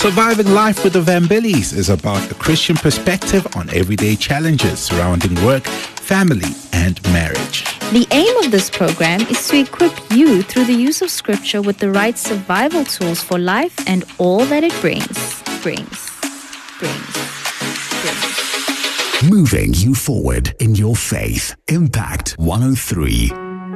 Surviving Life with the Van Billies is about a Christian perspective on everyday challenges surrounding work, family, and marriage. The aim of this program is to equip you through the use of Scripture with the right survival tools for life and all that it brings. Moving you forward in your faith. Impact 103.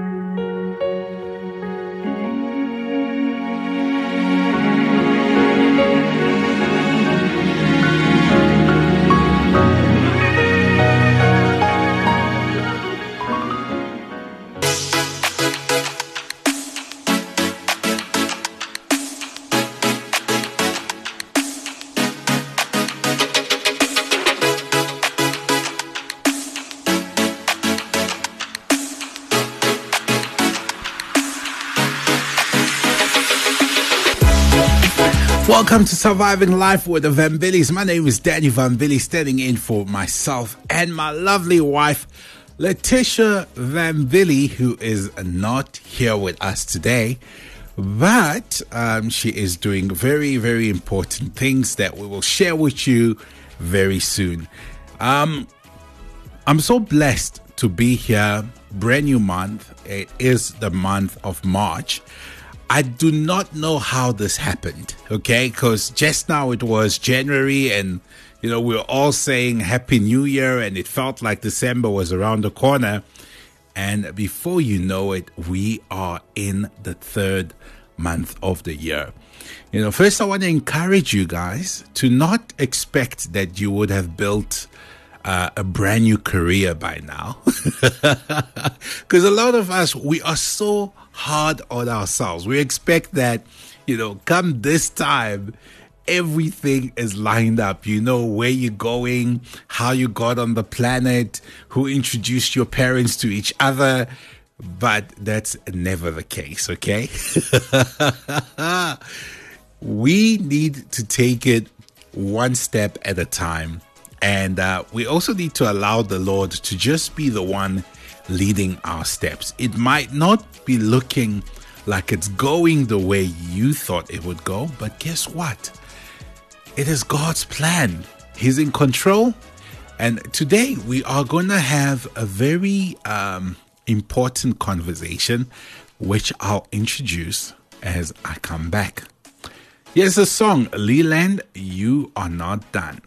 Welcome to Surviving Life with the Van Billies. My name is Danny Van Billy, standing in for myself and my lovely wife, Letitia Van Billy, who is not here with us today. But she is doing very, very important things that we will share with you very soon. I'm so blessed to be here. Brand new month. It is the month of March. I do not know how this happened, okay? Because just now it was January and, we were all saying Happy New Year and it felt like December was around the corner. And before you know it, we are in the third month of the year. First I want to encourage you guys to not expect that you would have built a brand new career by now. Because a lot of us, we are so hard on ourselves. We expect that, come this time, everything is lined up. You know where you're going, how you got on the planet, who introduced your parents to each other. But that's never the case, okay? We need to take it one step at a time. And we also need to allow the Lord to just be the one leading our steps. It might not be looking like it's going the way you thought it would go, but guess what? It is God's plan. He's in control. And today we are going to have a very important conversation, which I'll introduce as I come back. Here's the song, Leland, You Are Not Done.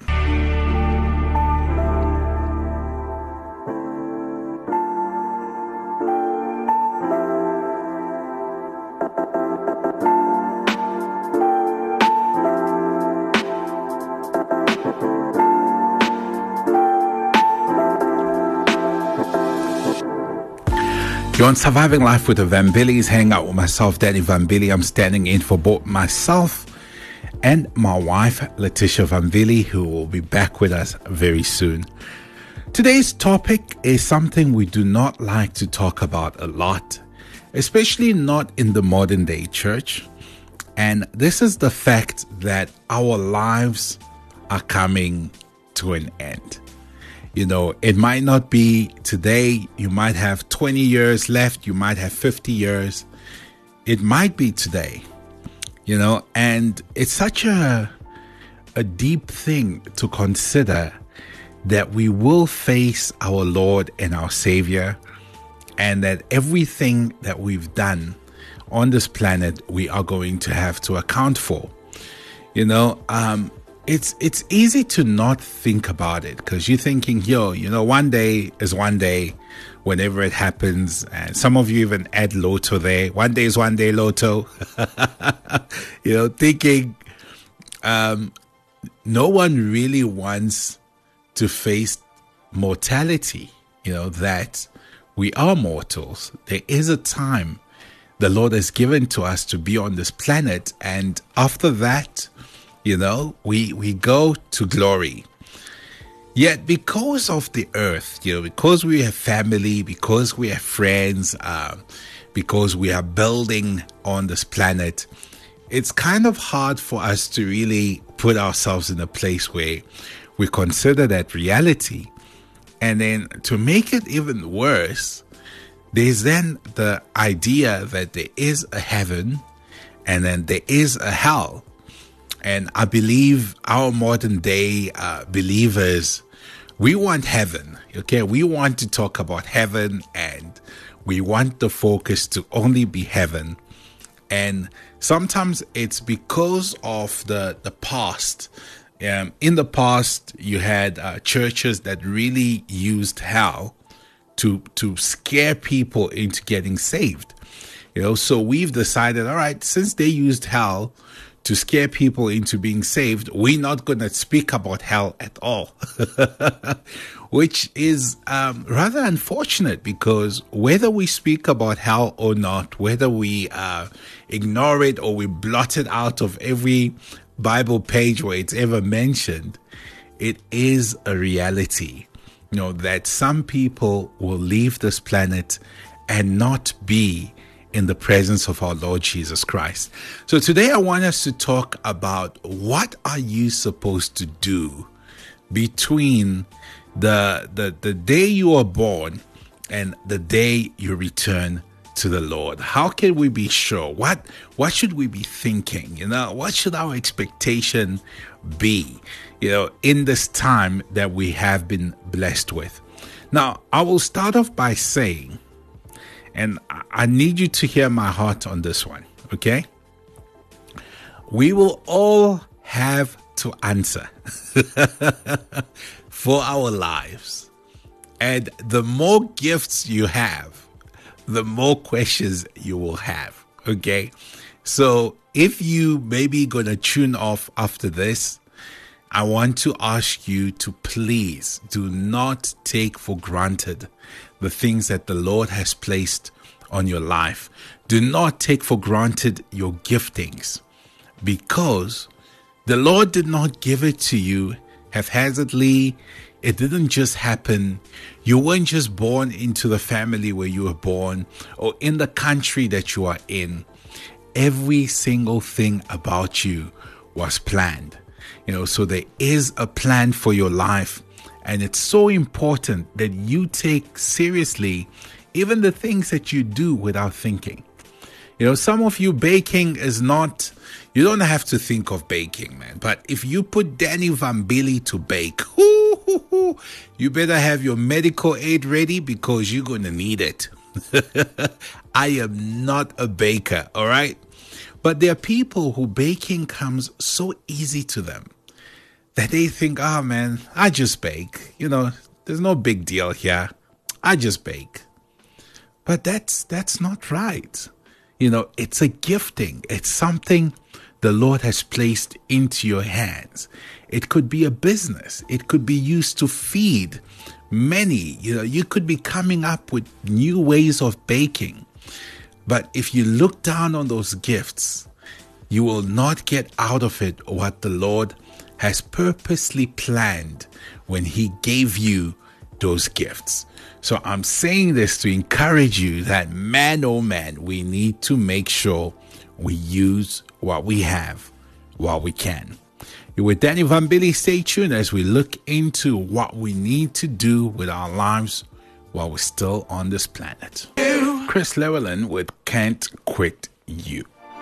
You're on Surviving Life with the Van Billies. Hang out with myself, Danny Van Billy. I'm standing in for both myself and my wife, Letitia Van Billy, who will be back with us very soon. Today's topic is something we do not like to talk about a lot, especially not in the modern day church. And this is the fact that our lives are coming to an end. It might not be today. You might have 20 years left. You might have 50 years. It might be today, and it's such a deep thing to consider that we will face our Lord and our Savior, and that everything that we've done on this planet, we are going to have to account for. It's easy to not think about it because you're thinking, one day is one day whenever it happens. And some of you even add Lotto there. One day is one day Lotto. Thinking no one really wants to face mortality, that we are mortals. There is a time the Lord has given to us to be on this planet. And after that, we go to glory. Yet because of the earth, because we have family, because we have friends, because we are building on this planet, it's kind of hard for us to really put ourselves in a place where we consider that reality. And then to make it even worse, there's then the idea that there is a heaven and then there is a hell. And I believe our modern day believers, we want heaven, okay? We want to talk about heaven, and we want the focus to only be heaven. And sometimes it's because of the past. In the past, you had churches that really used hell to scare people into getting saved. So we've decided, all right, since they used hell to scare people into being saved, we're not going to speak about hell at all, which is rather unfortunate, because whether we speak about hell or not, whether we ignore it or we blot it out of every Bible page where it's ever mentioned, it is a reality, that some people will leave this planet and not be in the presence of our Lord Jesus Christ. So today I want us to talk about, what are you supposed to do between the day you are born and the day you return to the Lord? How can we be sure? What should we be thinking? What should our expectation be, in this time that we have been blessed with? Now, I will start off by saying, and I need you to hear my heart on this one, okay? We will all have to answer for our lives. And the more gifts you have, the more questions you will have, okay? So if you maybe gonna tune off after this, I want to ask you to please do not take for granted the things that the Lord has placed on your life. Do not take for granted your giftings, because the Lord did not give it to you haphazardly. It didn't just happen. You weren't just born into the family where you were born or in the country that you are in. Every single thing about you was planned. So there is a plan for your life, and it's so important that you take seriously even the things that you do without thinking. Some of you, baking is not, you don't have to think of baking, man. But if you put Danny Vambili to bake, you better have your medical aid ready, because you're going to need it. I am not a baker, all right? But there are people who baking comes so easy to them that they think, oh man, I just bake. There's no big deal here. I just bake. But that's not right. It's a gifting. It's something the Lord has placed into your hands. It could be a business. It could be used to feed many. You could be coming up with new ways of baking. But if you look down on those gifts, you will not get out of it what the Lord has purposely planned when He gave you those gifts. So I'm saying this to encourage you that, man, oh man, we need to make sure we use what we have while we can. You're with Danny Vambili. Stay tuned as we look into what we need to do with our lives while we're still on this planet. Chris Llewellyn with Can't Quit You.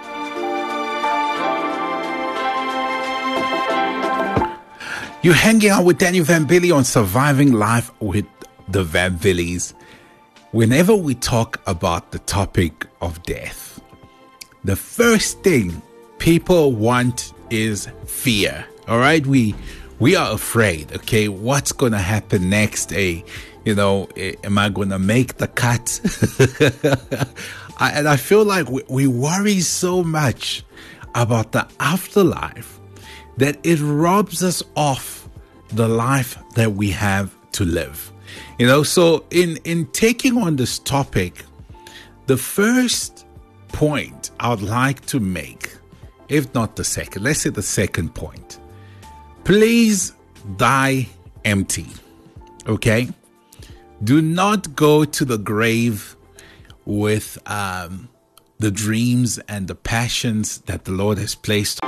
You're hanging out with Danny Vambili on Surviving Life with the Vambilis. Whenever we talk about the topic of death, the first thing people want is fear. All right, we are afraid. Okay, what's gonna happen next? Am I gonna make the cut? And I feel like we worry so much about the afterlife that it robs us of the life that we have to live. So in taking on this topic, the first point I would like to make, if not the second, let's say the second point, please die empty. Okay? Do not go to the grave with the dreams and the passions that the Lord has placed.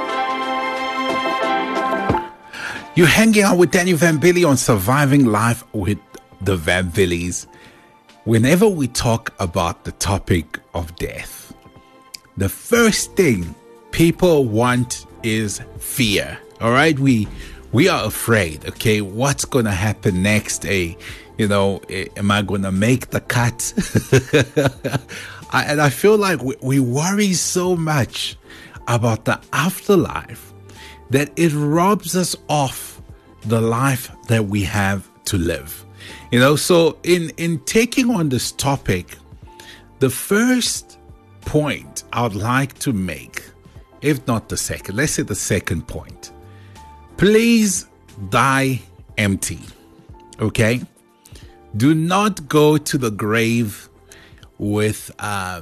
You're hanging out with Danny Vambili on Surviving Life with the Vambilis. Whenever we talk about the topic of death, the first thing people want is fear. All right, we are afraid. Okay, what's gonna happen next? Am I gonna make the cut? And I feel like we worry so much about the afterlife that it robs us of the life that we have to live. So in taking on this topic, the first point I would like to make, if not the second, let's say the second point, please die empty. Okay? Do not go to the grave with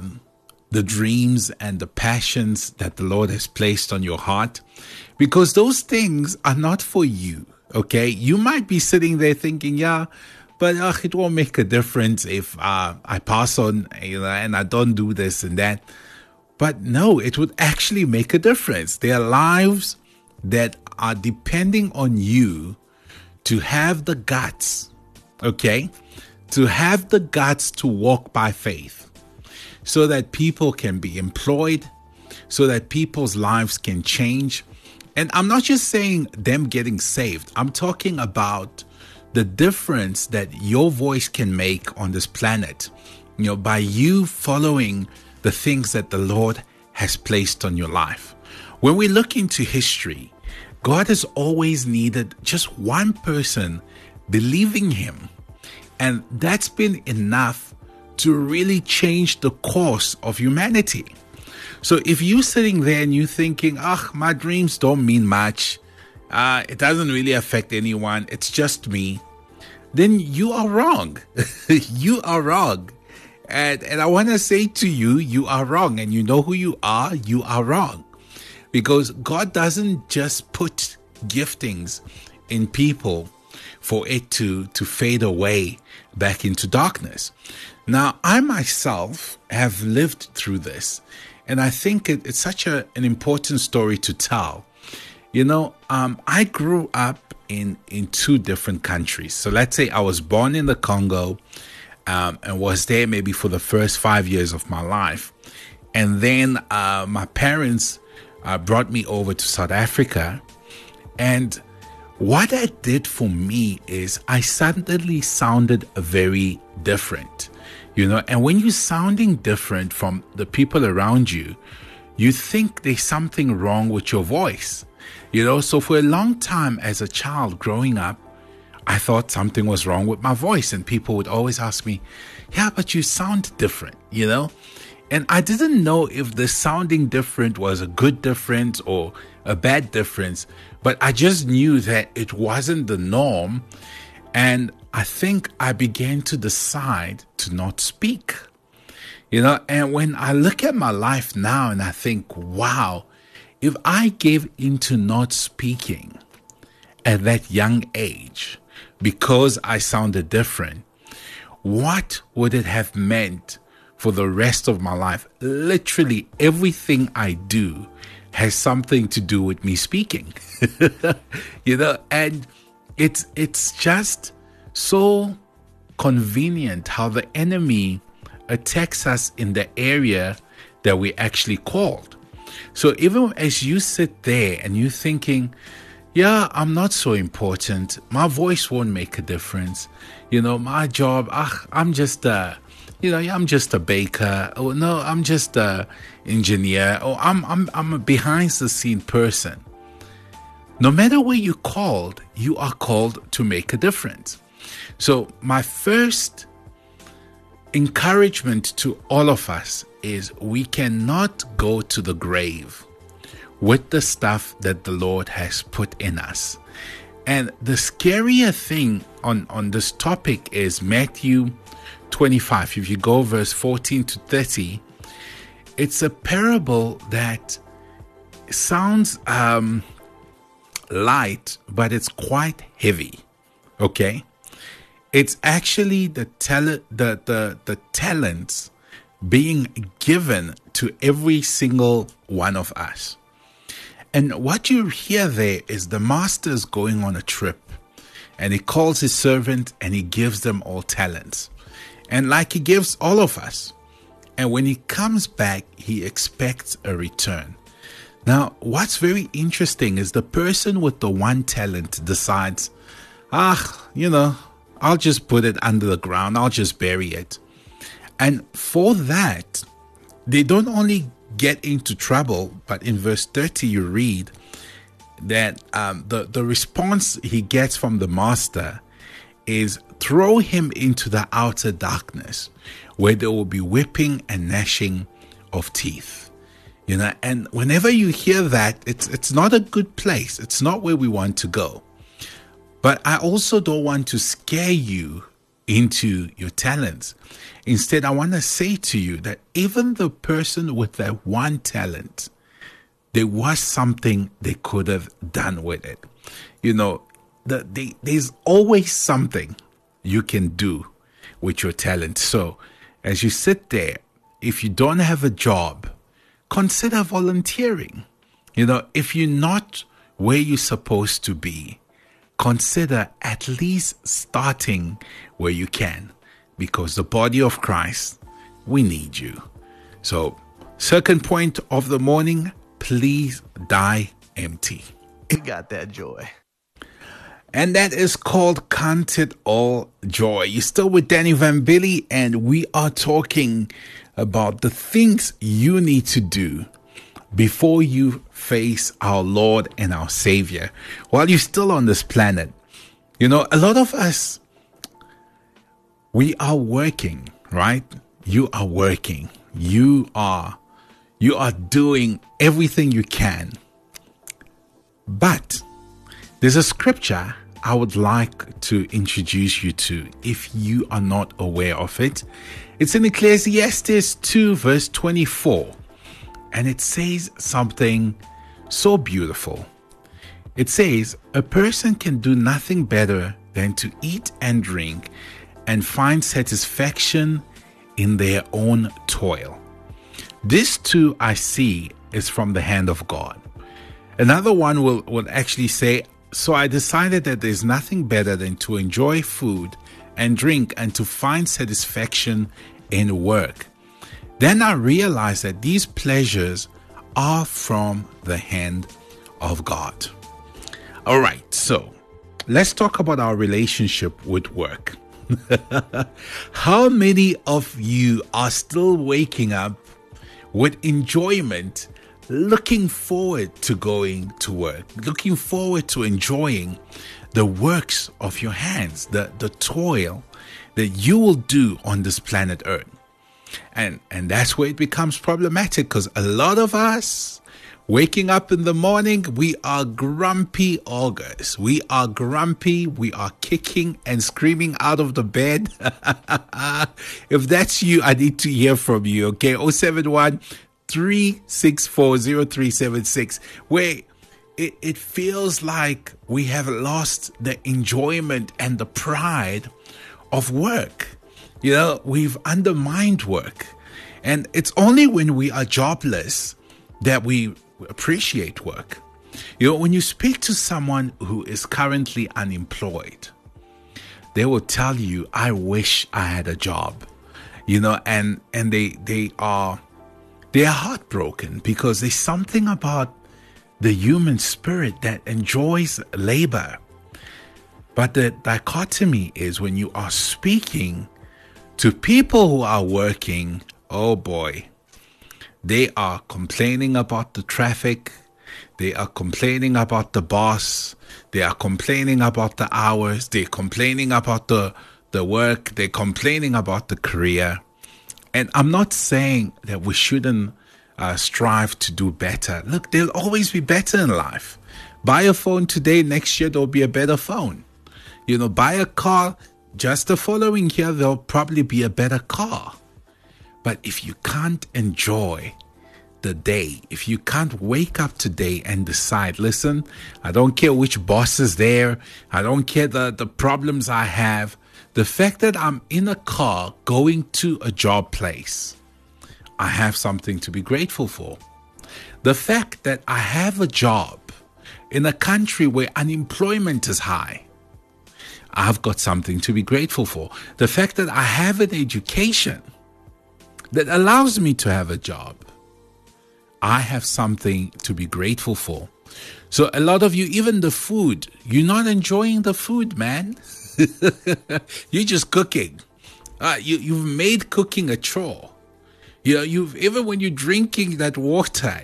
the dreams and the passions that the Lord has placed on your heart, because those things are not for you. Okay? You might be sitting there thinking, yeah, but it won't make a difference if I pass on, and I don't do this and that. But no, it would actually make a difference. There are lives that are depending on you to have the guts, okay? To have the guts to walk by faith so that people can be employed, so that people's lives can change. And I'm not just saying them getting saved. I'm talking about the difference that your voice can make on this planet, by you following the things that the Lord has placed on your life. When we look into history, God has always needed just one person believing Him. And that's been enough to really change the course of humanity. So if you're sitting there and you're thinking, my dreams don't mean much, it doesn't really affect anyone, it's just me, then you are wrong. You are wrong. And I want to say to you, you are wrong. And you know who you are wrong. Because God doesn't just put giftings in people for it to fade away back into darkness. Now, I myself have lived through this. And I think it's such an important story to tell. I grew up in two different countries. So let's say I was born in the Congo and was there maybe for the first 5 years of my life. And then my parents brought me over to South Africa. And what that did for me is I suddenly sounded very different. And when you're sounding different from the people around you, you think there's something wrong with your voice. So for a long time as a child growing up, I thought something was wrong with my voice. And people would always ask me, yeah, but you sound different, And I didn't know if the sounding different was a good difference or a bad difference. But I just knew that it wasn't the norm. And I think I began to decide to not speak. And when I look at my life now and I think, wow, if I gave into not speaking at that young age because I sounded different, what would it have meant for the rest of my life? Literally everything I do has something to do with me speaking. And it's just so convenient how the enemy attacks us in the area that we actually called. So even as you sit there and you're thinking, yeah, I'm not so important, my voice won't make a difference, my job, I'm just I'm just a baker, or no, I'm just a engineer, or I'm a behind the scene person. No matter where you're called, you are called to make a difference. So my first encouragement to all of us is we cannot go to the grave with the stuff that the Lord has put in us. And the scarier thing on this topic is Matthew 25. If you go verse 14 to 30, it's a parable that sounds light, but it's quite heavy. Okay? It's actually the talents being given to every single one of us. And what you hear there is the master is going on a trip, and he calls his servant and he gives them all talents. And like he gives all of us. And when he comes back, he expects a return. Now, what's very interesting is the person with the one talent decides, I'll just put it under the ground. I'll just bury it. And for that, they don't only get into trouble, but in verse 30, you read that the response he gets from the master is throw him into the outer darkness where there will be whipping and gnashing of teeth. And whenever you hear that, it's not a good place. It's not where we want to go. But I also don't want to scare you into your talents. Instead, I want to say to you that even the person with that one talent, there was something they could have done with it. There's always something you can do with your talent. So as you sit there, if you don't have a job, consider volunteering. If you're not where you're supposed to be, consider at least starting where you can, because the body of Christ, we need you. So, second point of the morning, please die empty. You got that joy. And that is called Count It All Joy. You're still with Danny Van Billy, and we are talking about the things you need to do before you face our Lord and our Savior while you're still on this planet. A lot of us, we are working, right? You are working. You are doing everything you can. But there's a scripture I would like to introduce you to if you are not aware of it. It's in Ecclesiastes 2 verse 24. And it says something so beautiful. It says, a person can do nothing better than to eat and drink and find satisfaction in their own toil. This too I see is from the hand of God. Another one will actually say, so I decided that there's nothing better than to enjoy food and drink and to find satisfaction in work. Then I realized that these pleasures are from the hand of God. All right, so let's talk about our relationship with work. How many of you are still waking up with enjoyment, looking forward to going to work, looking forward to enjoying the works of your hands, the toil that you will do on this planet Earth? And that's where it becomes problematic, because a lot of us waking up in the morning, we are grumpy augurs. We are grumpy. We are kicking and screaming out of the bed. If that's you, I need to hear from you. Okay, 071-364-0376, where it feels like we have lost the enjoyment and the pride of work. We've undermined work. And it's only when we are jobless that we appreciate work. When you speak to someone who is currently unemployed, they will tell you, I wish I had a job. And they are heartbroken because there's something about the human spirit that enjoys labor. But the dichotomy is when you are speaking to people who are working, oh boy, they are complaining about the traffic. They are complaining about the boss. They are complaining about the hours. They're complaining about the work. They're complaining about the career. And I'm not saying that we shouldn't strive to do better. Look, there'll always be better in life. Buy a phone today, next year there'll be a better phone. Buy a car, just the following year there'll probably be a better car. But if you can't enjoy the day, if you can't wake up today and decide, listen, I don't care which boss is there, I don't care the problems I have, the fact that I'm in a car going to a job place, I have something to be grateful for. The fact that I have a job in a country where unemployment is high, I've got something to be grateful for. The fact that I have an education that allows me to have a job, I have something to be grateful for. So a lot of you, even the food, you're not enjoying the food, man. You're just cooking. You've made cooking a chore. Even when you're drinking that water,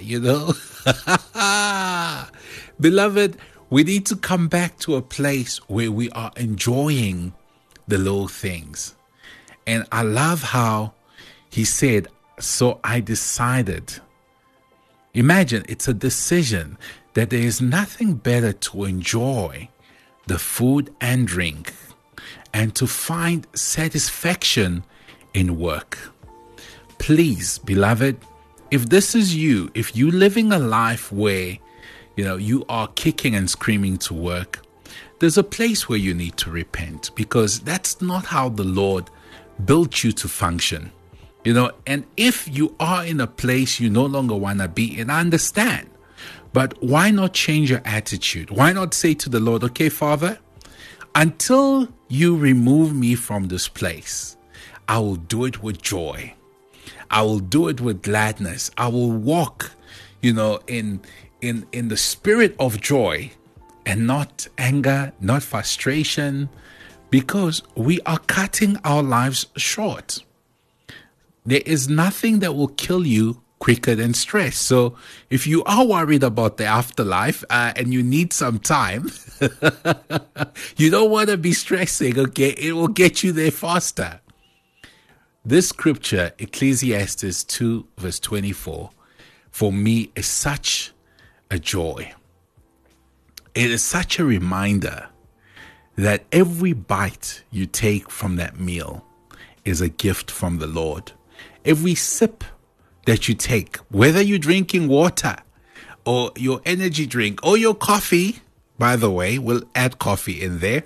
Beloved, we need to come back to a place where we are enjoying the little things. And I love how he said, so I decided. Imagine, it's a decision that there is nothing better to enjoy the food and drink and to find satisfaction in work. Please, beloved, if this is you, if you're living a life where, you are kicking and screaming to work, there's a place where you need to repent, because that's not how the Lord built you to function. And if you are in a place you no longer want to be in, I understand. But why not change your attitude? Why not say to the Lord, okay, Father, until you remove me from this place, I will do it with joy. I will do it with gladness. I will walk, in the spirit of joy and not anger, not frustration, because we are cutting our lives short. There is nothing that will kill you quicker than stress. So if you are worried about the afterlife and you need some time, you don't want to be stressing, okay? It will get you there faster. This scripture, Ecclesiastes 2 verse 24, for me is such a joy. It is such a reminder that every bite you take from that meal is a gift from the Lord. Every sip that you take, whether you're drinking water or your energy drink or your coffee, by the way, we'll add coffee in there.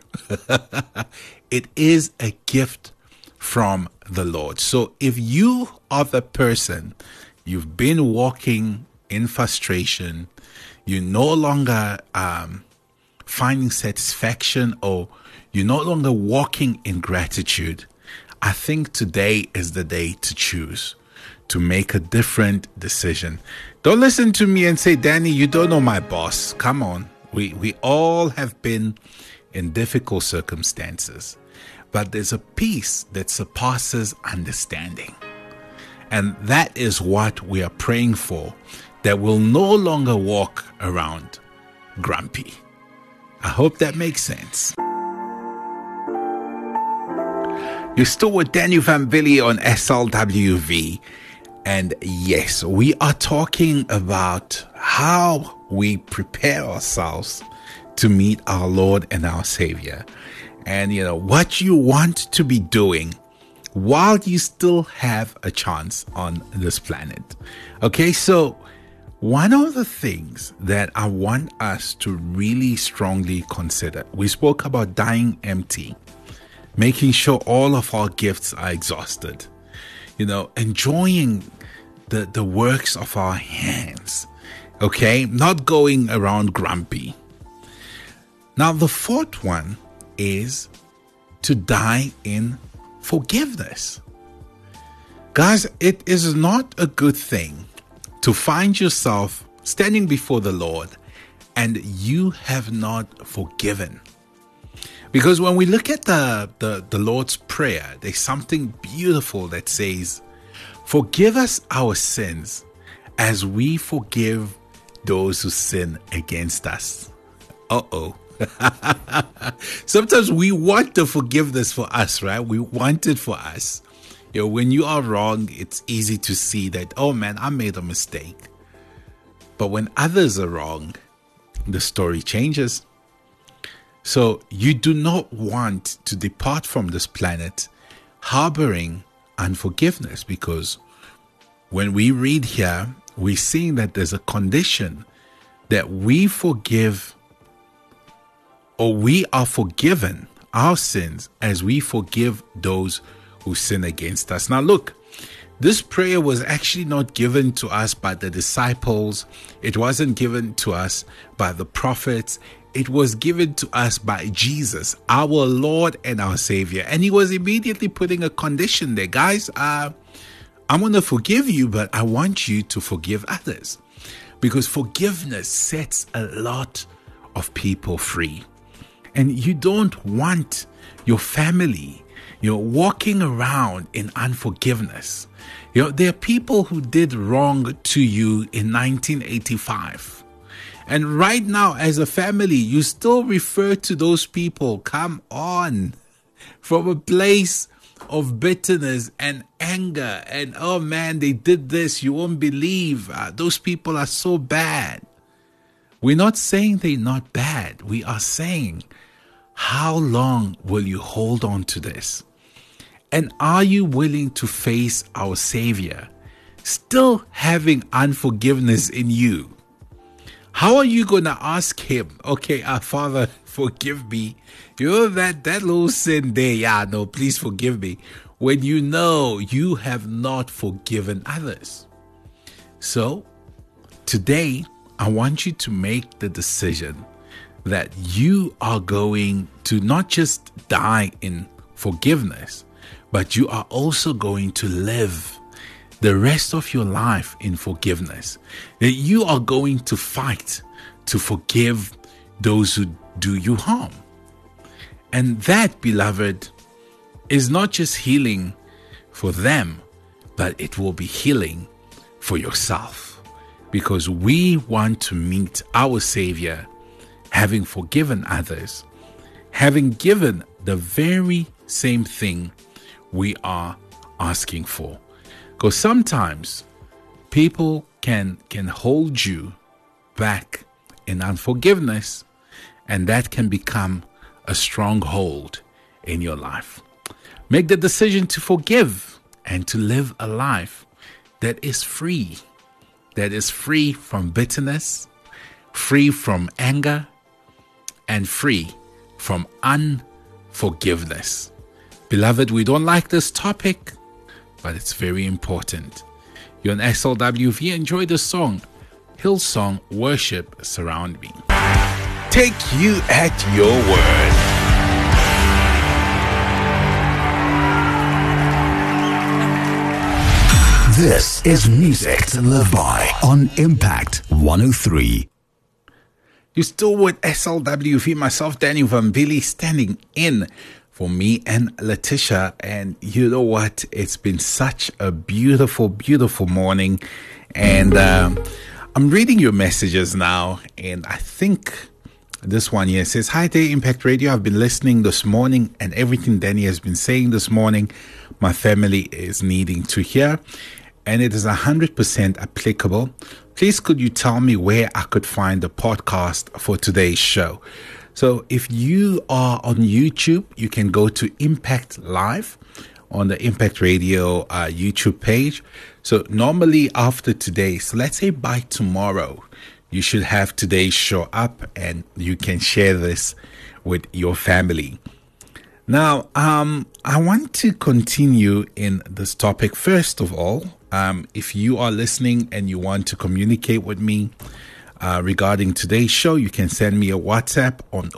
It is a gift from the Lord. So if you are the person, you've been walking in frustration, you're no longer finding satisfaction, or you're no longer walking in gratitude, I think today is the day to choose to make a different decision. Don't listen to me and say, Danny, you don't know my boss. Come on. We all have been in difficult circumstances, but there's a peace that surpasses understanding. And that is what we are praying for, that we'll no longer walk around grumpy. I hope that makes sense. You're still with Daniel Van Billy on SLWV. And yes, we are talking about how we prepare ourselves to meet our Lord and our Savior. And, what you want to be doing while you still have a chance on this planet. Okay, so one of the things that I want us to really strongly consider, we spoke about dying empty, making sure all of our gifts are exhausted, enjoying the works of our hands, okay, not going around grumpy. Now, the fourth one is to die in forgiveness. Guys, it is not a good thing to find yourself standing before the Lord and you have not forgiven. Because when we look at the Lord's Prayer, there's something beautiful that says, forgive us our sins as we forgive those who sin against us. Sometimes we want the forgiveness for us, right? We want it for us. When you are wrong, it's easy to see that, oh man, I made a mistake. But when others are wrong, the story changes. So you do not want to depart from this planet harboring unforgiveness, because when we read here, we're seeing that there's a condition that we forgive, or we are forgiven our sins as we forgive those who sin against us. Now look, this prayer was actually not given to us by the disciples. It wasn't given to us by the prophets. It was given to us by Jesus, our Lord and our Savior. And he was immediately putting a condition there. Guys, I'm going to forgive you, but I want you to forgive others. Because forgiveness sets a lot of people free. And you don't want your family, walking around in unforgiveness. There are people who did wrong to you in 1985. And right now, as a family, you still refer to those people, come on, from a place of bitterness and anger. And, oh man, they did this. You won't believe. Those people are so bad. We're not saying they're not bad. We are saying, how long will you hold on to this? And are you willing to face our Savior, still having unforgiveness in you? How are you going to ask him, okay, our Father, forgive me. That little sin there, please forgive me. When you know you have not forgiven others. So, today, I want you to make the decision that you are going to not just die in forgiveness, but you are also going to live the rest of your life in forgiveness. That you are going to fight to forgive those who do you harm. And that, beloved, is not just healing for them, but it will be healing for yourself. Because we want to meet our Savior having forgiven others, having given the very same thing we are asking for. Because sometimes people can hold you back in unforgiveness, and that can become a stronghold in your life. Make the decision to forgive and to live a life that is free from bitterness, free from anger, and free from unforgiveness. Beloved, we don't like this topic, but it's very important. You're on SLWV. Enjoy the song, Hillsong Worship Surround Me. Take you at your word. This is music to live by on Impact 103. You're still with SLWV, myself, Danny Van Billy, standing in for me and Letitia. And you know what? It's been such a beautiful, beautiful morning. And I'm reading your messages now. And I think this one here says, "Hi there, Impact Radio. I've been listening this morning, and everything Danny has been saying this morning, my family is needing to hear. And it is 100% applicable. Please, could you tell me where I could find the podcast for today's show?" So if you are on YouTube, you can go to Impact Live on the Impact Radio YouTube page. So normally after today, so let's say by tomorrow, you should have today's show up and you can share this with your family. Now, I want to continue in this topic. First of all, if you are listening and you want to communicate with me regarding today's show, you can send me a WhatsApp on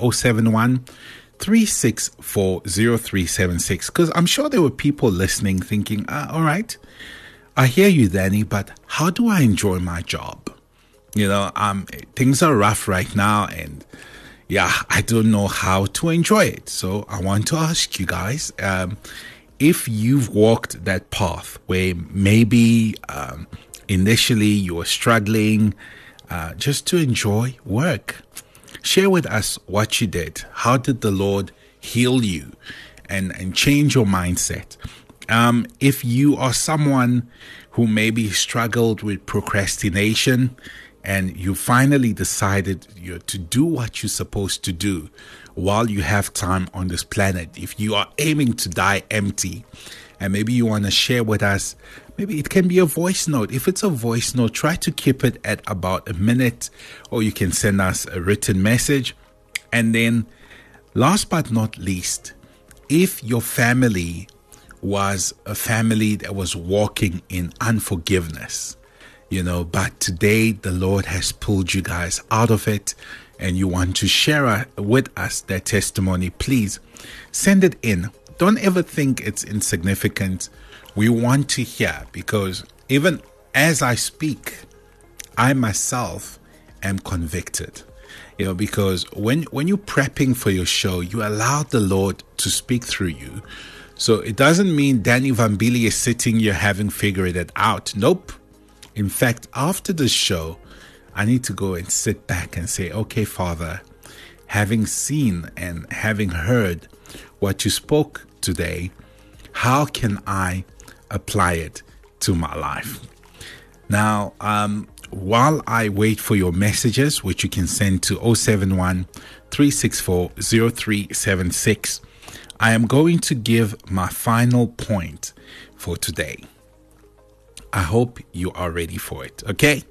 071-364-0376. Because I'm sure there were people listening thinking, all right, I hear you, Danny, but how do I enjoy my job? Things are rough right now, and I don't know how to enjoy it. So I want to ask you guys, if you've walked that path where maybe initially you were struggling just to enjoy work, share with us what you did. How did the Lord heal you and change your mindset? If you are someone who maybe struggled with procrastination and you finally decided to do what you're supposed to do while you have time on this planet, if you are aiming to die empty, and maybe you want to share with us, maybe it can be a voice note. If it's a voice note, try to keep it at about a minute, or you can send us a written message. And then last but not least, if your family was a family that was walking in unforgiveness, but today the Lord has pulled you guys out of it, and you want to share with us that testimony, please send it in. Don't ever think it's insignificant We want to hear, because even as I speak, I myself am convicted. Because when you're prepping for your show, you allow the Lord to speak through you. So it doesn't mean Danny Vambili is sitting here having figured it out. Nope. In fact, after the show, I need to go and sit back and say, okay, Father, having seen and having heard what you spoke today, how can I apply it to my life? Now, while I wait for your messages, which you can send to 071 364 0376, I am going to give my final point for today. I hope you are ready for it, okay?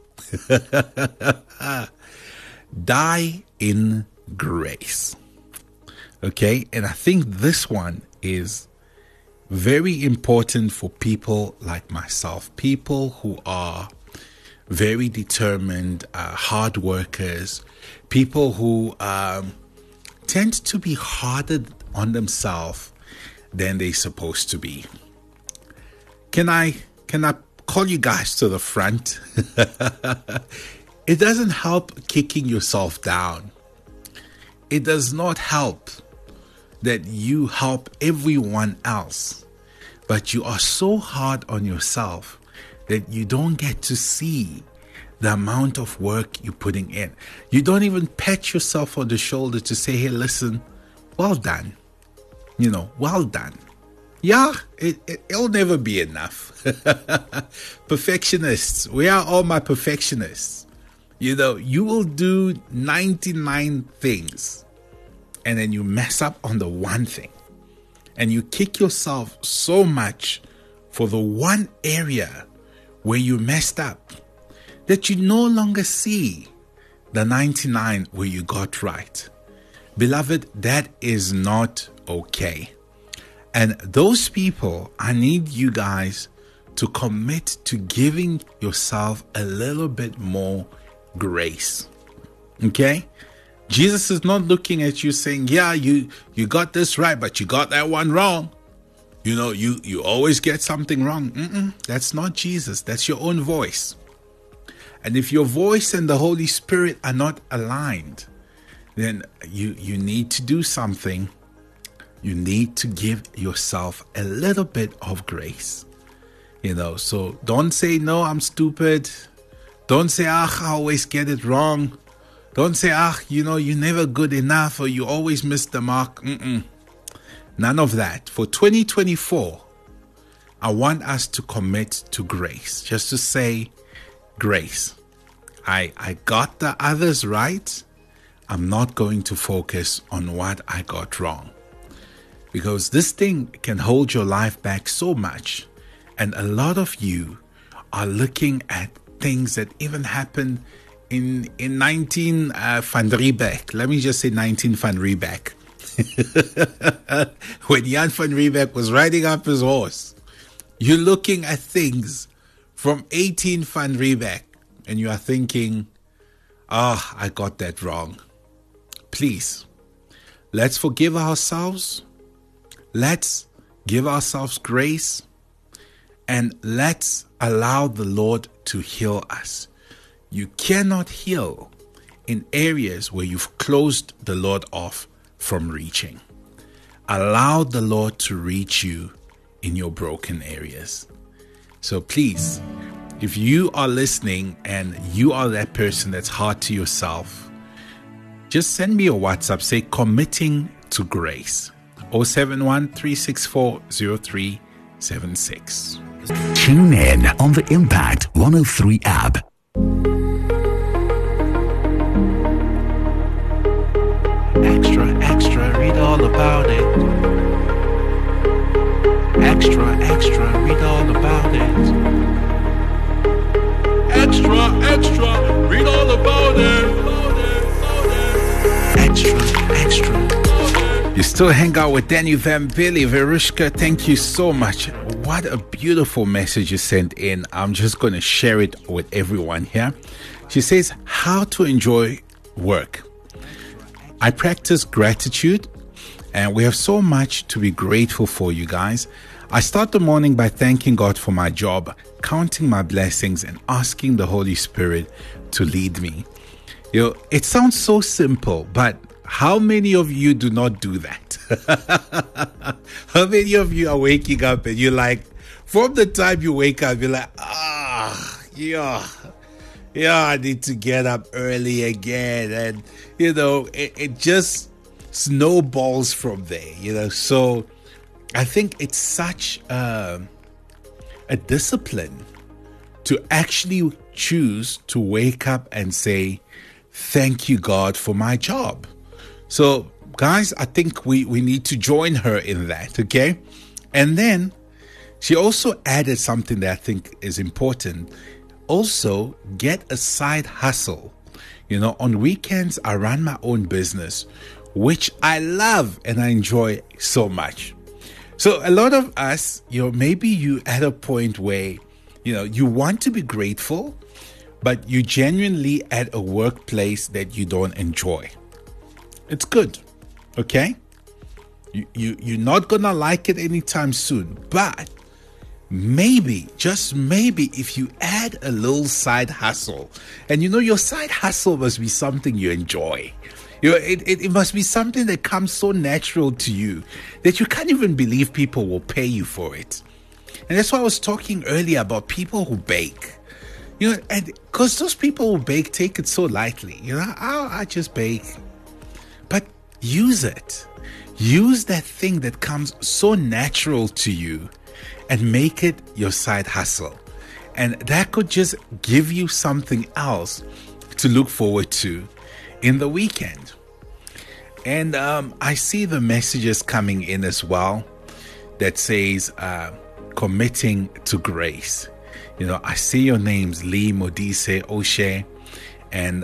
Die in grace. Okay, and I think this one is very important for people like myself, people who are very determined, hard workers, people who tend to be harder on themselves than they're supposed to be. Can I call you guys to the front? It doesn't help kicking yourself down. It does not help that you help everyone else, but you are so hard on yourself that you don't get to see the amount of work you're putting in. You don't even pat yourself on the shoulder to say, hey, listen, well done. Well done. Yeah, it'll never be enough. Perfectionists, we are all my perfectionists. You will do 99 things and then you mess up on the one thing. And you kick yourself so much for the one area where you messed up that you no longer see the 99 where you got right. Beloved, that is not okay. And those people, I need you guys to commit to giving yourself a little bit more grace. Okay? Jesus is not looking at you saying, yeah, you got this right, but you got that one wrong. You always get something wrong. That's not Jesus. That's your own voice. And if your voice and the Holy Spirit are not aligned, then you need to do something. You need to give yourself a little bit of grace. So don't say, no, I'm stupid. Don't say, I always get it wrong. Don't say, you're never good enough or you always miss the mark. None of that. For 2024, I want us to commit to grace. Just to say, grace. I got the others right. I'm not going to focus on what I got wrong. Because this thing can hold your life back so much. And a lot of you are looking at things that even happened in 19 van Riebeeck. Let me just say 19 van Riebeeck. When Jan van Riebeeck was riding up his horse, you're looking at things from 18 van Riebeeck and you are thinking, I got that wrong. Please, let's forgive ourselves. Let's give ourselves grace. And let's allow the Lord to heal us. You cannot heal in areas where you've closed the Lord off from reaching. Allow the Lord to reach you in your broken areas. So please, if you are listening and you are that person that's hard to yourself, just send me a WhatsApp, say committing to grace. 071 364 0376. Tune in on the Impact 103 app. Extra, read all about it. Extra, read all about it. Extra, read all about it. Extra. You still hang out with Danny Vambili. Verushka, thank you so much. What a beautiful message you sent in. I'm just going to share it with everyone here. She says, how to enjoy work. I practice gratitude, and we have so much to be grateful for, you guys. I start the morning by thanking God for my job, counting my blessings, and asking the Holy Spirit to lead me. It sounds so simple, but how many of you do not do that? How many of you are waking up and you're like, from the time you wake up, you're like, I need to get up early again. And, it just snowballs from there, So I think it's such a discipline to actually choose to wake up and say, thank you, God, for my job. So, guys, I think we need to join her in that, okay? And then she also added something that I think is important. Also, get a side hustle. On weekends, I run my own business, which I love and I enjoy so much. So a lot of us, maybe you at a point where, you want to be grateful, but you genuinely at a workplace that you don't enjoy. It's good, okay? You're not going to like it anytime soon, but maybe, just maybe, if you add a little side hustle, and your side hustle must be something you enjoy. It must be something that comes so natural to you that you can't even believe people will pay you for it. And that's why I was talking earlier about people who bake. And because those people who bake take it so lightly. I just bake. But use it. Use that thing that comes so natural to you and make it your side hustle. And that could just give you something else to look forward to in the weekend. And I see the messages coming in as well that says committing to grace. I see your names, Lee, Modise, Oshe, and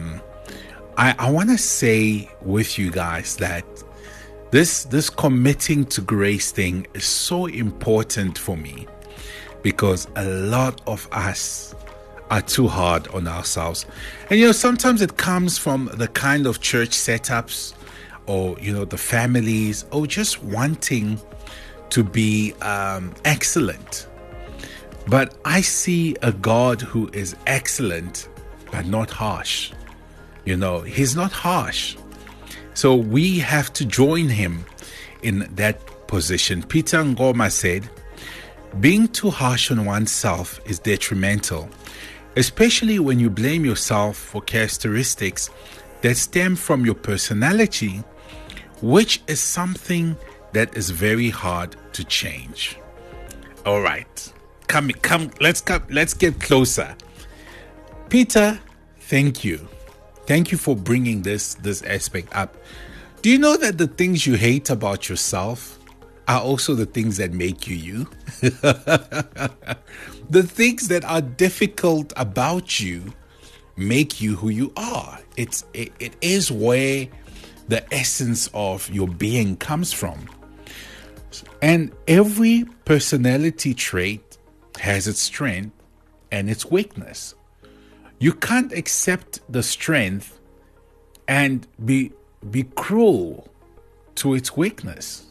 I want to say with you guys that this committing to grace thing is so important for me, because a lot of us are too hard on ourselves. And sometimes it comes from the kind of church setups, or the families, or just wanting to be excellent. But I see a God who is excellent but not harsh. He's not harsh. So we have to join him in that position. Peter Ngoma said, being too harsh on oneself is detrimental, especially when you blame yourself for characteristics that stem from your personality, which is something that is very hard to change. All right. Come, let's get closer. Peter, thank you. Thank you for bringing this aspect up. Do you know that the things you hate about yourself are also the things that make you you? The things that are difficult about you make you who you are. It is where the essence of your being comes from. And every personality trait has its strength and its weakness. You can't accept the strength and be cruel to its weakness.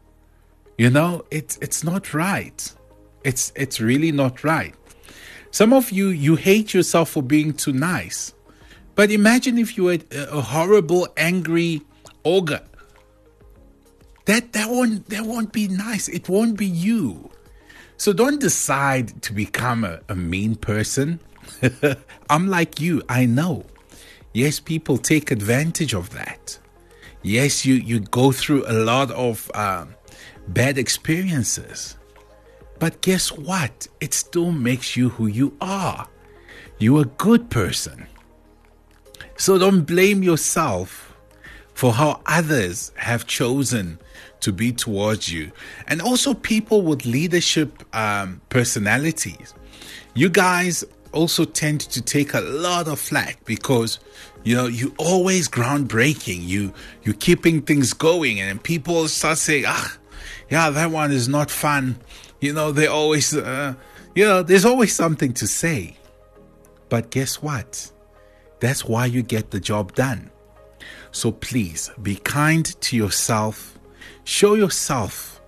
It's not right. It's really not right. Some of you hate yourself for being too nice. But imagine if you were a horrible, angry ogre. That won't be nice. It won't be you. So don't decide to become a mean person. I'm like you, I know. Yes, people take advantage of that. Yes, you go through a lot of bad experiences. But guess what? It still makes you who you are. You're a good person. So don't blame yourself for how others have chosen to be towards you. And also people with leadership personalities. You guys also tend to take a lot of flack because you always groundbreaking. You're keeping things going, and people start saying, yeah, that one is not fun. They always there's always something to say. But guess what? That's why you get the job done. So please be kind to yourself. Show yourself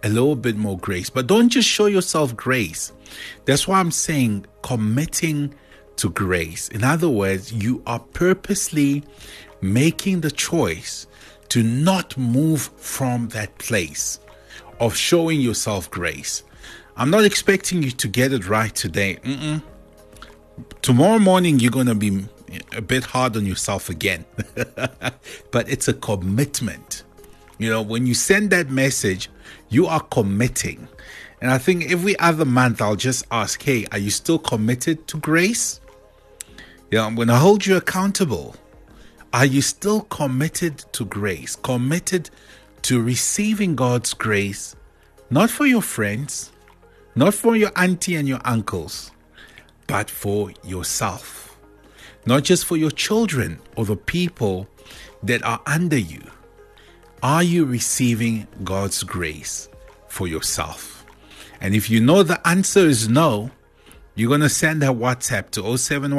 a little bit more grace. But don't just show yourself grace. That's why I'm saying committing to grace. In other words, you are purposely making the choice to not move from that place of showing yourself grace. I'm not expecting you to get it right today. Tomorrow morning, you're going to be a bit hard on yourself again. But it's a commitment. You know, when you send that message, you are committing. And I think every other month, I'll just ask, hey, are you still committed to grace? Yeah, I'm going to hold you accountable. Are you still committed to grace? Committed to receiving God's grace, not for your friends, not for your auntie and your uncles, but for yourself. Not just for your children or the people that are under you. Are you receiving God's grace for yourself? And if you know the answer is no, you're going to send a WhatsApp to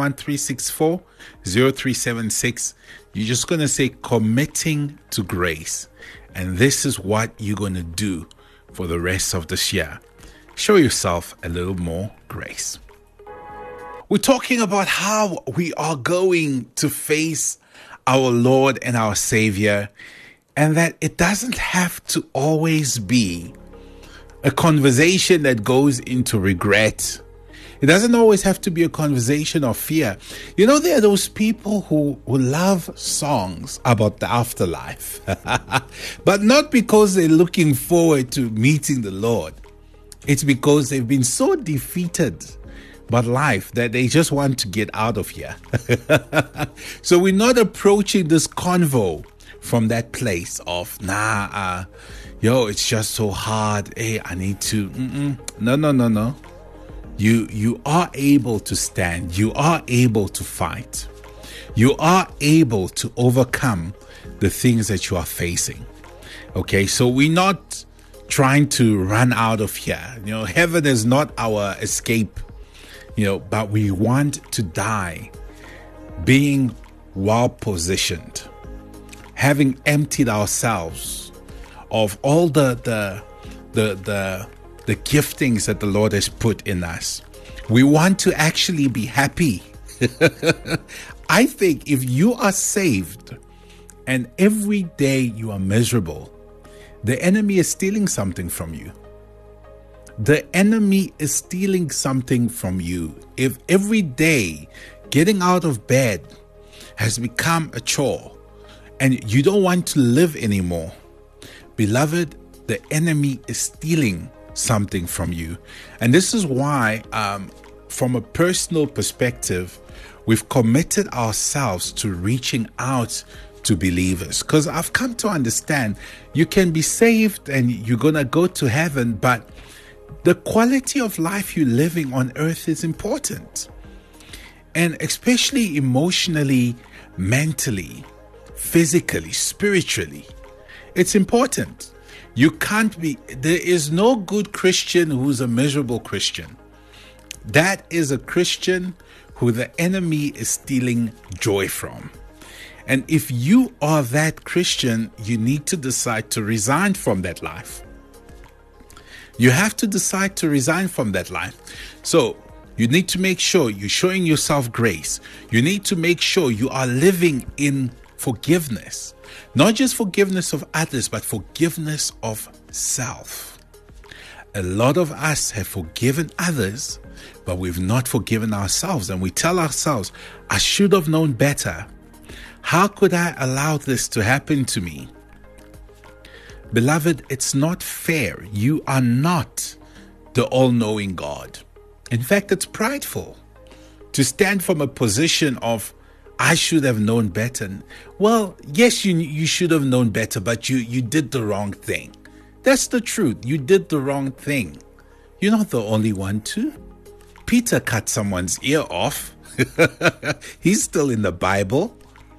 0713640376. You're just going to say committing to grace. And this is what you're going to do for the rest of this year. Show yourself a little more grace. We're talking about how we are going to face our Lord and our Savior, and that it doesn't have to always be a conversation that goes into regret. It doesn't always have to be a conversation of fear. You know, there are those people who love songs about the afterlife, but not because they're looking forward to meeting the Lord. It's because they've been so defeated by life that they just want to get out of here. So we're not approaching this convo from that place of, it's just so hard. Hey, I need to. No. You are able to stand. You are able to fight. You are able to overcome the things that you are facing. Okay, so we're not trying to run out of here. You know, heaven is not our escape. You know, but we want to die being well positioned, having emptied ourselves of all the giftings that the Lord has put in us. We want to actually be happy. I think if you are saved and every day you are miserable, the enemy is stealing something from you. The enemy is stealing something from you. If every day getting out of bed has become a chore and you don't want to live anymore, beloved, the enemy is stealing something from you. And this is why, from a personal perspective, we've committed ourselves to reaching out to believers. Because I've come to understand you can be saved and you're going to go to heaven, but the quality of life you're living on earth is important. And especially emotionally, mentally, physically, spiritually, it's important. There is no good Christian who's a miserable Christian. That is a Christian who the enemy is stealing joy from. And if you are that Christian, you need to decide to resign from that life. You have to decide to resign from that life. So you need to make sure you're showing yourself grace. You need to make sure you are living in forgiveness. Not just forgiveness of others, but forgiveness of self. A lot of us have forgiven others, but we've not forgiven ourselves. And we tell ourselves, I should have known better. How could I allow this to happen to me? Beloved, it's not fair. You are not the all-knowing God. In fact, it's prideful to stand from a position of, I should have known better. Well, yes, you should have known better, but you did the wrong thing. That's the truth. You did the wrong thing. You're not the only one to. Peter cut someone's ear off. He's still in the Bible.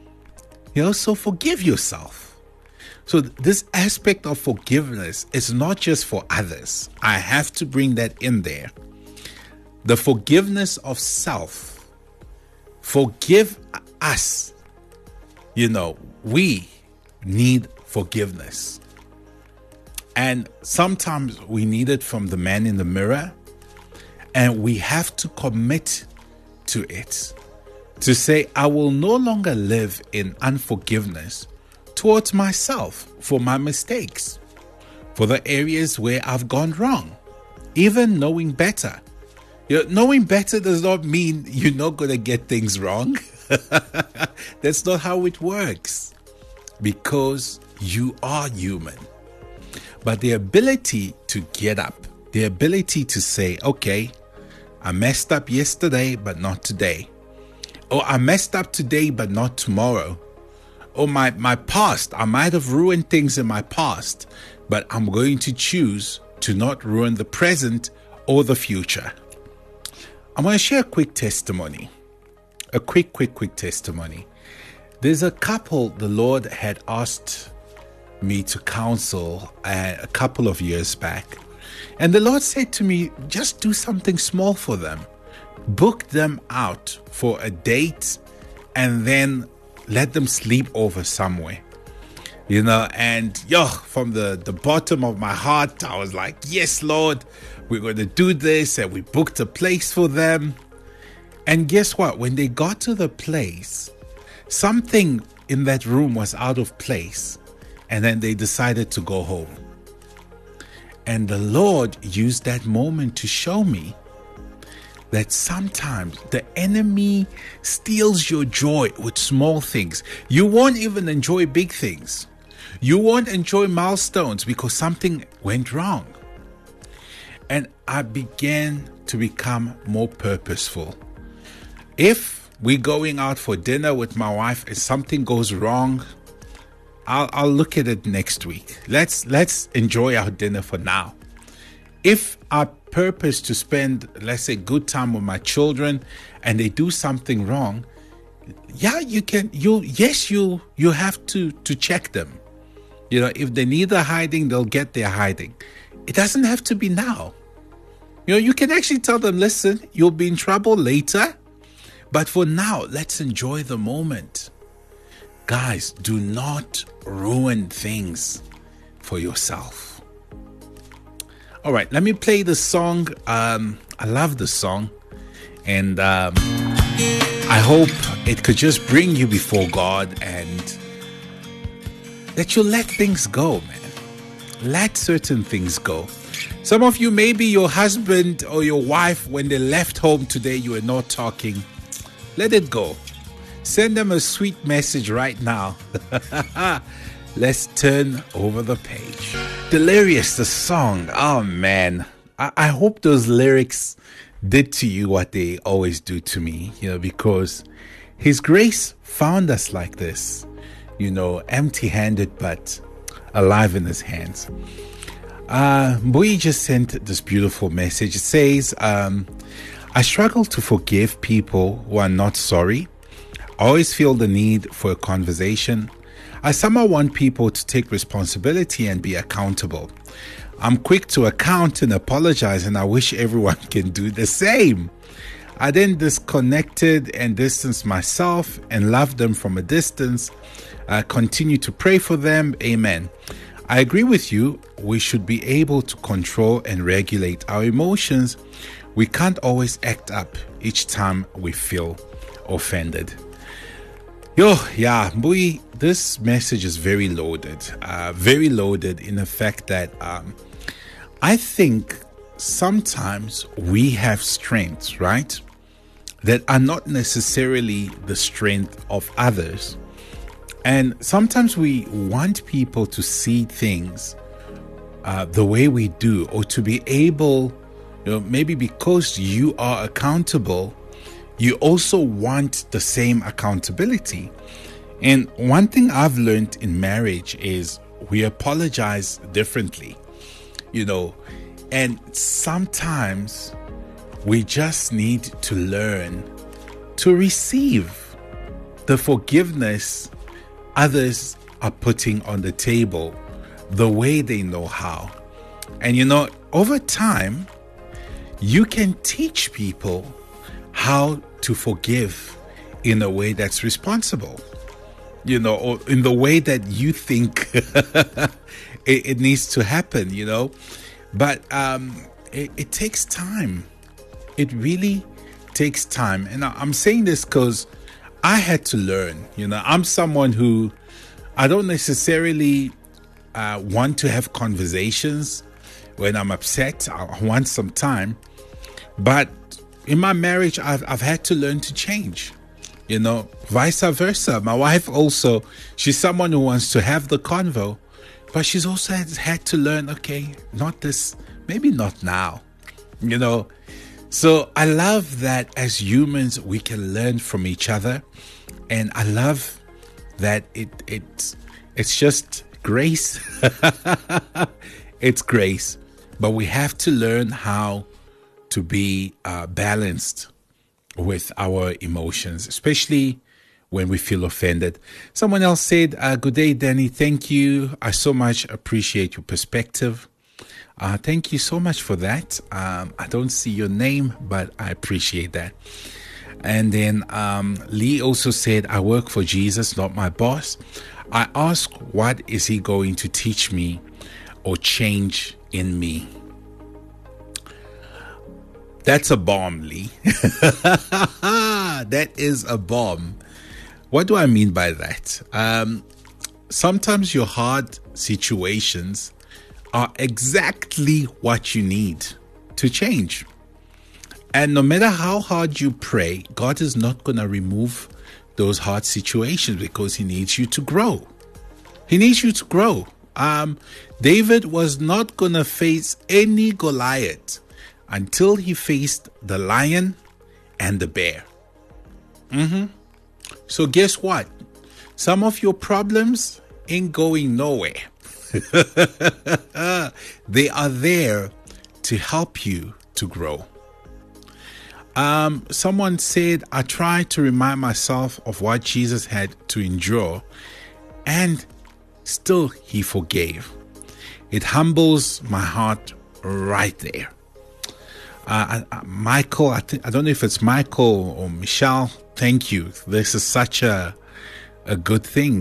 So forgive yourself. So this aspect of forgiveness is not just for others. I have to bring that in there. The forgiveness of self. Forgive us. We need forgiveness. And sometimes we need it from the man in the mirror, and we have to commit to it. To say, I will no longer live in unforgiveness towards myself for my mistakes, for the areas where I've gone wrong, even knowing better. Knowing better does not mean you're not going to get things wrong. That's not how it works, because you are human. But the ability to get up, the ability to say, okay, I messed up yesterday, but not today. Or I messed up today, but not tomorrow. Or my past, I might have ruined things in my past, but I'm going to choose to not ruin the present or the future. I'm going to share a quick testimony. A quick testimony. There's a couple the Lord had asked me to counsel a couple of years back. And the Lord said to me, just do something small for them. Book them out for a date and then let them sleep over somewhere. And from the bottom of my heart, I was like, yes, Lord, we're going to do this. And we booked a place for them. And guess what? When they got to the place, something in that room was out of place. And then they decided to go home. And the Lord used that moment to show me that sometimes the enemy steals your joy with small things. You won't even enjoy big things. You won't enjoy milestones because something went wrong. And I began to become more purposeful. If we're going out for dinner with my wife and something goes wrong, I'll look at it next week. Let's enjoy our dinner for now. If I purpose to spend, let's say, good time with my children and they do something wrong, you have to check them. If they need a hiding, they'll get their hiding. It doesn't have to be now. You can actually tell them, listen, you'll be in trouble later, but for now, let's enjoy the moment. Guys, do not ruin things for yourself. All right, let me play the song. I love the song. And I hope it could just bring you before God and that you let things go, man. Let certain things go. Some of you, maybe your husband or your wife, when they left home today, you were not talking. Let it go. Send them a sweet message right now. Let's turn over the page. Delirious, the song. Oh, man. I hope those lyrics did to you what they always do to me, because His grace found us like this, empty-handed but alive in His hands. Mbui just sent this beautiful message. It says, I struggle to forgive people who are not sorry. I always feel the need for a conversation. I somehow want people to take responsibility and be accountable. I'm quick to account and apologize, and I wish everyone can do the same. I then disconnected and distanced myself and loved them from a distance. I continue to pray for them. Amen. I agree with you. We should be able to control and regulate our emotions. We can't always act up each time we feel offended. Mbui, this message is very loaded in the fact that I think sometimes we have strengths, right, that are not necessarily the strength of others. And sometimes we want people to see things the way we do, or to be able, maybe because you are accountable, you also want the same accountability. And one thing I've learned in marriage is we apologize differently, and sometimes we just need to learn to receive the forgiveness others are putting on the table the way they know how. And over time, you can teach people how to forgive in a way that's responsible. or in the way that you think it needs to happen, But it takes time. It really takes time. And I'm saying this because I had to learn. I'm someone who I don't necessarily want to have conversations when I'm upset. I want some time. But in my marriage, I've had to learn to change. Vice versa. My wife also, she's someone who wants to have the convo, but she's also had to learn, okay, not this, maybe not now, So I love that as humans, we can learn from each other. And I love that it's just grace. It's grace. But we have to learn how to be balanced with our emotions, especially when we feel offended. Someone else said, good day, Danny. Thank you. I so much appreciate your perspective. Thank you so much for that. I don't see your name, but I appreciate that. And then Lee also said, I work for Jesus, not my boss. I ask, what is he going to teach me or change in me? That's a bomb, Lee. That is a bomb. What do I mean by that? Sometimes your hard situations are exactly what you need to change. And no matter how hard you pray, God is not going to remove those hard situations because he needs you to grow. He needs you to grow. David was not going to face any Goliath until he faced the lion and the bear. So guess what? Some of your problems ain't going nowhere. They are there to help you to grow. Someone said, I try to remind myself of what Jesus had to endure, and still he forgave. It humbles my heart right there. Michael, I don't know if it's Michael or Michelle. Thank you. This is such a good thing.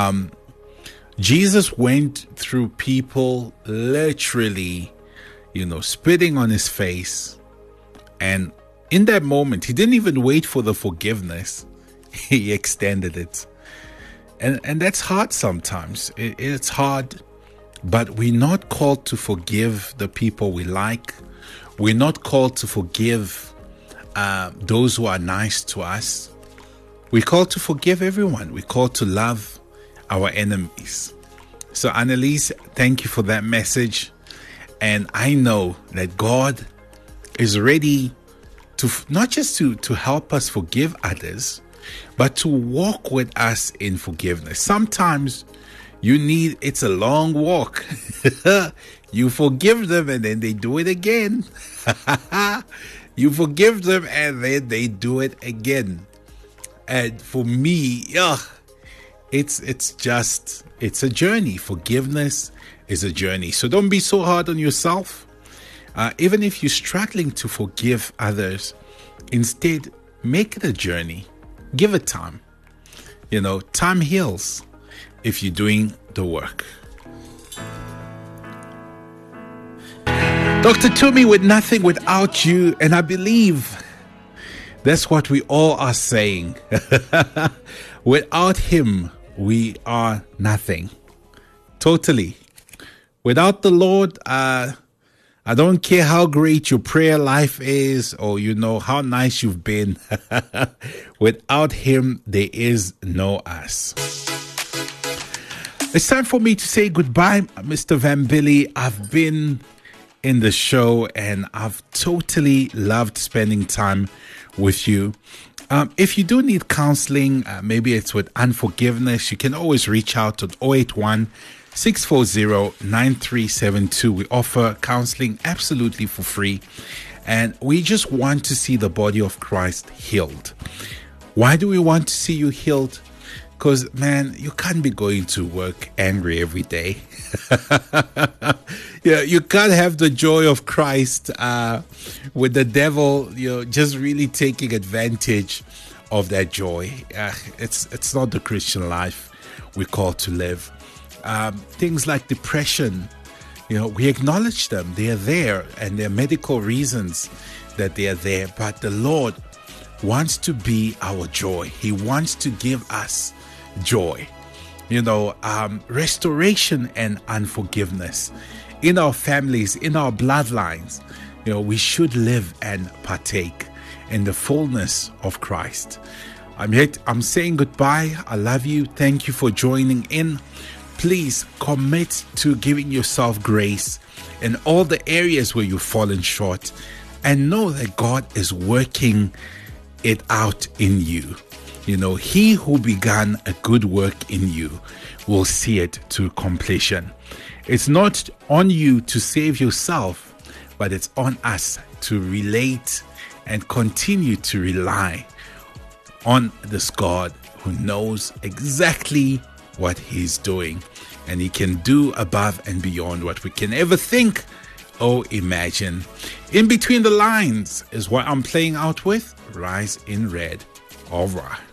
Jesus went through people literally, spitting on his face. And in that moment, he didn't even wait for the forgiveness. He extended it. And that's hard sometimes. It's hard, but we're not called to forgive the people we like. We're not called to forgive those who are nice to us. We're called to forgive everyone. We're called to love our enemies. So Annalise, thank you for that message. And I know that God is ready to not just to help us forgive others, but to walk with us in forgiveness. Sometimes it's a long walk. You forgive them and then they do it again. You forgive them and then they do it again. And for me, it's a journey. Forgiveness is a journey. So don't be so hard on yourself. Even if you're struggling to forgive others, instead make it a journey. Give it time. Time heals if you're doing the work. Dr. Tumi with Nothing Without You, and I believe that's what we all are saying. Without him, we are nothing. Totally. Without the Lord, I don't care how great your prayer life is or how nice you've been. Without him, there is no us. It's time for me to say goodbye, Mr. Van Billy. I've been in the show and I've totally loved spending time with you. If you do need counseling, maybe it's with unforgiveness, you can always reach out at 081-640-9372. We offer counseling absolutely for free. And we just want to see the body of Christ healed. Why do we want to see you healed? Because, man, you can't be going to work angry every day. You can't have the joy of Christ with the devil, just really taking advantage of that joy. It's not the Christian life. we're called to live. Things like depression, we acknowledge them. They are there, and there are medical reasons that they are there. But the Lord wants to be our joy. He wants to give us joy. Restoration and unforgiveness in our families, in our bloodlines. We should live and partake in the fullness of Christ. I'm saying goodbye. I love you. Thank you for joining in. Please commit to giving yourself grace in all the areas where you've fallen short, and know that God is working it out in you. He who began a good work in you will see it to completion. It's not on you to save yourself, but it's on us to relate and continue to rely on this God who knows exactly what He's doing, and He can do above and beyond what we can ever think or imagine. In Between the Lines is what I'm playing out with. Rise in Red. All right.